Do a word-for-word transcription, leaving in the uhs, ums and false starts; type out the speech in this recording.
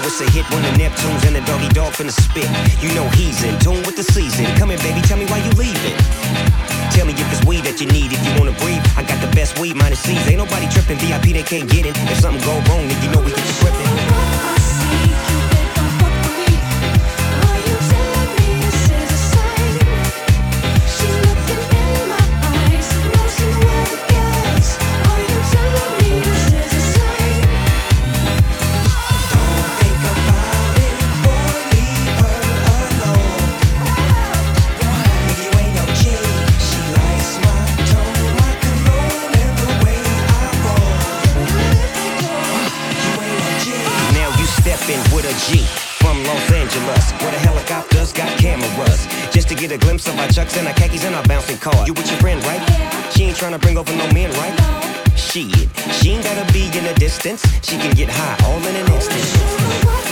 it's a hit when the Neptunes and the doggy dog finna spit. You know he's in tune with the season. Come here, baby, tell me why you leaving. Tell me if it's weed that you need, if you wanna breathe. I got the best weed, minus C's. Ain't nobody tripping, V I P they can't get in. If something go wrong, then you know we get to gripping. With a G from Los Angeles, where the helicopters got cameras, just to get a glimpse of our chucks and our khakis and our bouncing car. You with your friend, right? She ain't tryna bring over no men, right? Shit, she ain't gotta be in the distance. She can get high all in an instant.